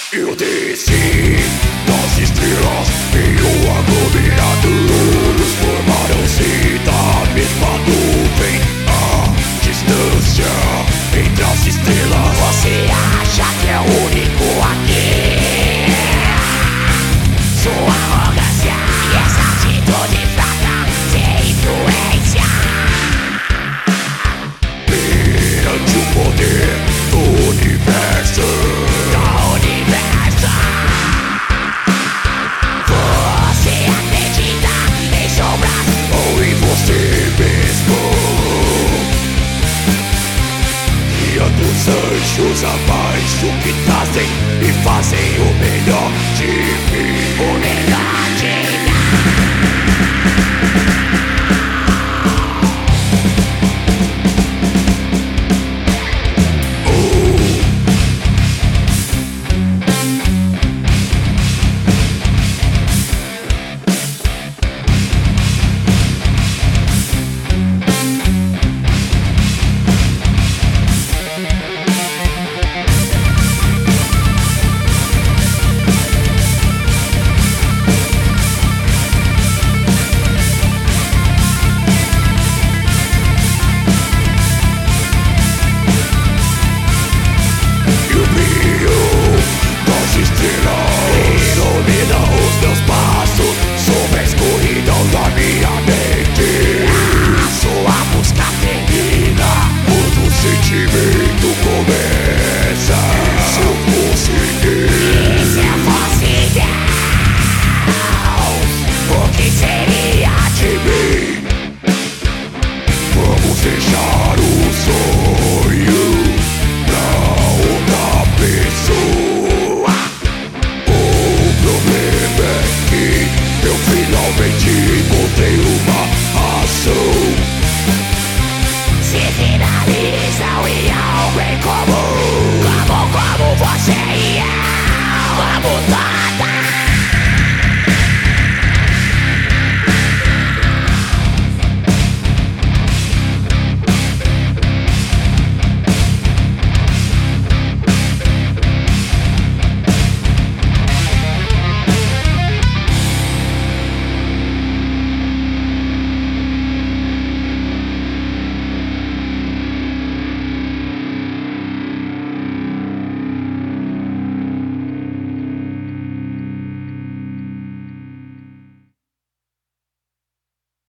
Eu desci das estrelas e o aglomerado formaram-se da mesma nuvem. A distância entre as estrelas. Você acha que é o único aqui? Sua arrogância e essa atitude fraca sem influência Perante o poder do universo. Você acredita em sombras Ou em você mesmo. Guiando os anjos abaixo que trazem e fazem o melhor de mim. o melhor de mim. E o brilho